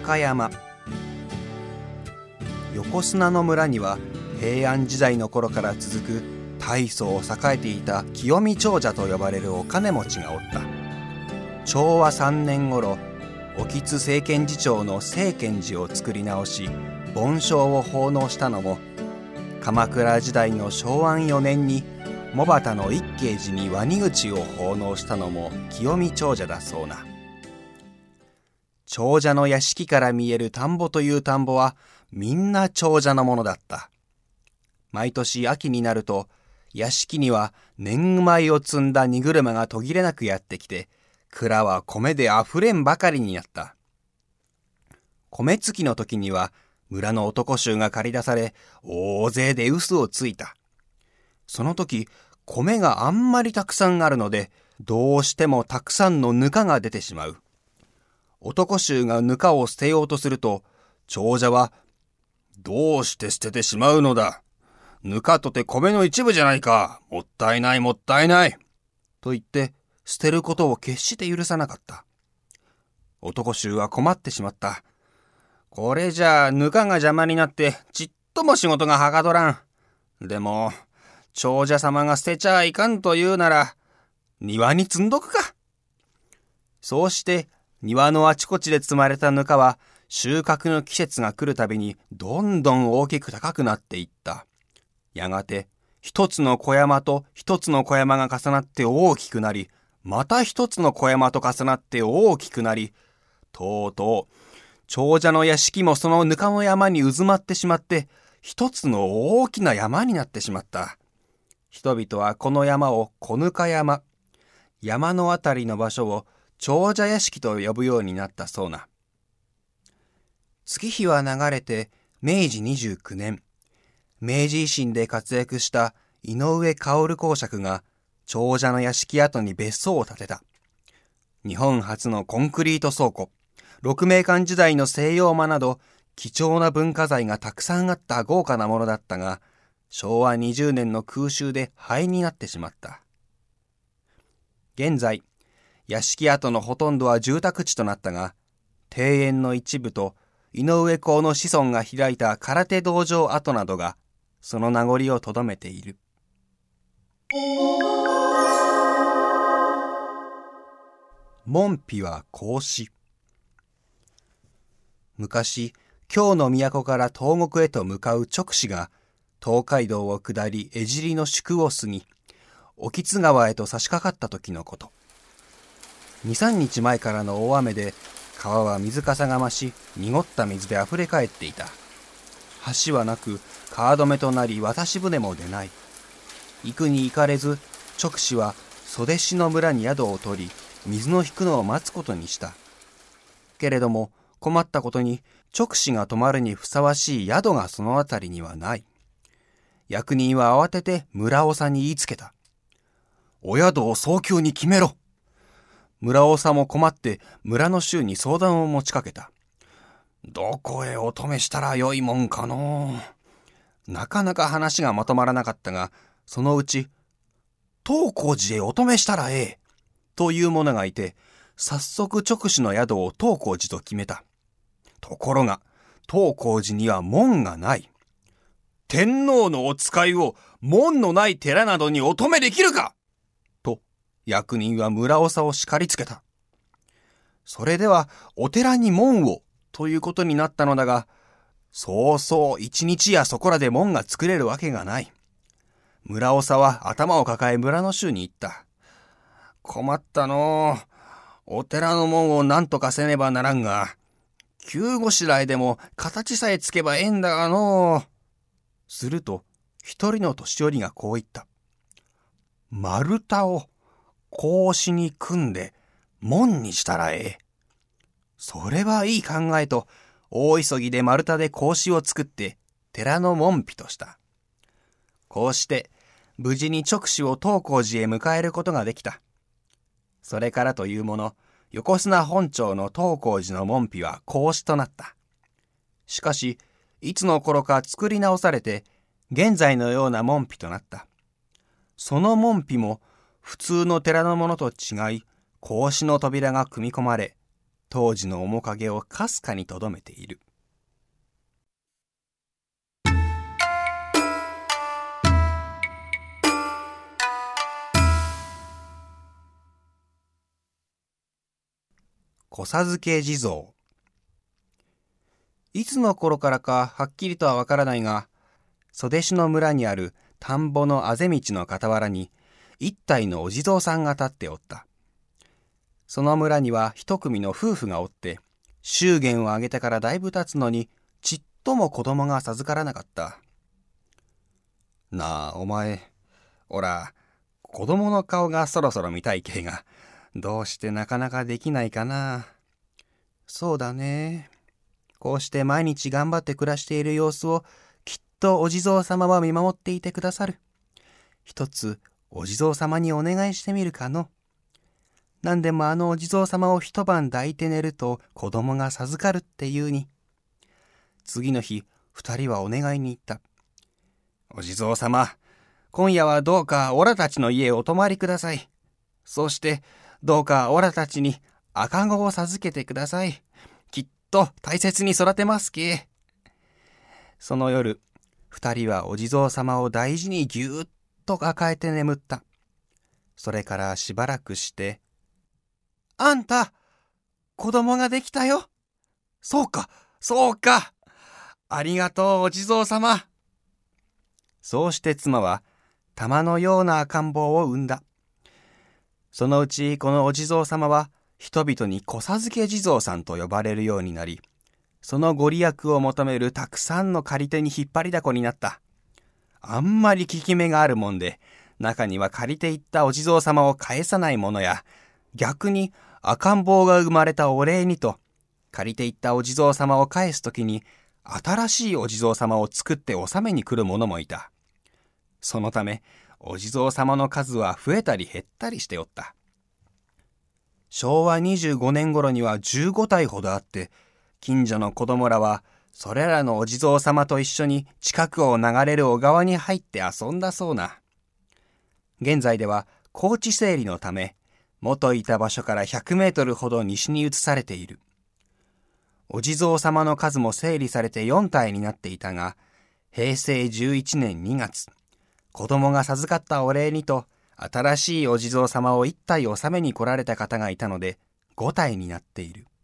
中山。横砂の村には平安時代の頃から続く大層栄えていた清見長者と呼ばれるお金持ちがおった。昭和3年頃、興津政権次長の清見寺を作り直し梵鐘を奉納したのも、鎌倉時代の昭安4年に茂畑の一慶寺にワニ口を奉納したのも清見長者だそうな。長者の屋敷から見える田んぼという田んぼはみんな長者のものだった。毎年秋になると屋敷には年貢米を積んだ荷車が途切れなくやってきて、蔵は米であふれんばかりになった。米つきの時には村の男衆が借り出され、大勢で臼をついた。その時米があんまりたくさんあるので、どうしてもたくさんのぬかが出てしまう。男衆がぬかを捨てようとすると、長者は、どうして捨ててしまうのだ。ぬかとて米の一部じゃないか。もったいないもったいない。と言って、捨てることを決して許さなかった。男衆は困ってしまった。これじゃあぬかが邪魔になってちっとも仕事がはかどらん。でも、長者様が捨てちゃいかんと言うなら、庭に積んどくか。そうして、庭のあちこちで積まれたぬかは、収穫の季節が来るたびにどんどん大きく高くなっていった。やがて、一つの小山と一つの小山が重なって大きくなり、また一つの小山と重なって大きくなり、とうとう、長者の屋敷もそのぬかの山に渦まってしまって、一つの大きな山になってしまった。人々はこの山を小ぬか山、山のあたりの場所を長者屋敷と呼ぶようになったそうな。月日は流れて明治29年、明治維新で活躍した井上馨公爵が長者の屋敷跡に別荘を建てた。日本初のコンクリート倉庫、鹿鳴館時代の西洋間など貴重な文化財がたくさんあった豪華なものだったが、昭和20年の空襲で灰になってしまった。現在、屋敷跡のほとんどは住宅地となったが、庭園の一部と井上公の子孫が開いた空手道場跡などがその名残をとどめている。門扉は孔子。昔、京の都から東国へと向かう勅使が東海道を下り江尻の宿を過ぎ、興津川へと差し掛かった時のこと。2、3日前からの大雨で川は水かさが増し、濁った水であふれ返っていた。橋はなく川止めとなり、渡し船も出ない。行くに行かれず、勅使は袖師の村に宿を取り、水の引くのを待つことにした。けれども困ったことに、勅使が泊まるにふさわしい宿がそのあたりにはない。役人は慌てて村長に言いつけた。お宿を早急に決めろ。村長も困って村の衆に相談を持ちかけた。どこへお泊めしたらよいもんかのう。なかなか話がまとまらなかったが、そのうち、東光寺へお泊めしたらええ、という者がいて、早速勅使の宿を東光寺と決めた。ところが、東光寺には門がない。天皇のお使いを門のない寺などにお泊めできるかと、役人は村長を叱りつけた。それではお寺に門をということになったのだが、そうそう一日やそこらで門が作れるわけがない。村長は頭を抱え村の衆に言った。困ったのう。お寺の門を何とかせねばならんが、急ごしらえでも形さえつけばええんだがのう。すると一人の年寄りがこう言った。丸太を格子に組んで門にしたらええ。それはいい考えと、大急ぎで丸太で格子を作って寺の門扉とした。こうして無事に勅使を東光寺へ迎えることができた。それからというもの、横綱本町の東光寺の門扉は格子となった。しかし、いつの頃か作り直されて、現在のような門扉となった。その門扉も、普通の寺のものと違い、格子の扉が組み込まれ、 当時の面影をかすかにとどめている。子授け地蔵。いつの頃からかはっきりとはわからないが、袖師の村にある田んぼのあぜ道の傍らに一体のお地蔵さんが立っておった。その村には一組の夫婦がおって、祝言を挙げてからだいぶ経つのにちっとも子供が授からなかった。なあお前、おら子供の顔がそろそろ見たいけが、どうしてなかなかできないかな。そうだね。こうして毎日頑張って暮らしている様子をきっとお地蔵様は見守っていてくださる。一つお地蔵様にお願いしてみるかの。なんでもあのお地蔵様を一晩抱いて寝ると子供が授かるっていうに。次の日、二人はお願いに行った。お地蔵様、今夜はどうかオラたちの家へお泊まりください。そしてどうかオラたちに赤子を授けてください。きっと大切に育てますけ。その夜、二人はお地蔵様を大事にぎゅーっと抱えて眠った。それからしばらくして、あんた、子供ができたよ。そうか、そうか。ありがとうお地蔵様。そうして妻は玉のような赤ん坊を産んだ。そのうちこのお地蔵様は人々に子授け地蔵さんと呼ばれるようになり、そのご利益を求めるたくさんの借り手に引っ張りだこになった。あんまり効き目があるもんで、中には借りていったお地蔵様を返さないものや、逆に赤ん坊が生まれたお礼にと、借りていったお地蔵様を返すときに、新しいお地蔵様を作って納めに来る者もいた。そのため、お地蔵様の数は増えたり減ったりしておった。昭和25年頃には15体ほどあって、近所の子供らは、それらのお地蔵様と一緒に近くを流れる小川に入って遊んだそうな。現在では高地整理のため、元いた場所から100メートルほど西に移されている。お地蔵様の数も整理されて4体になっていたが、平成11年2月、子供が授かったお礼にと、新しいお地蔵様を1体納めに来られた方がいたので、5体になっている。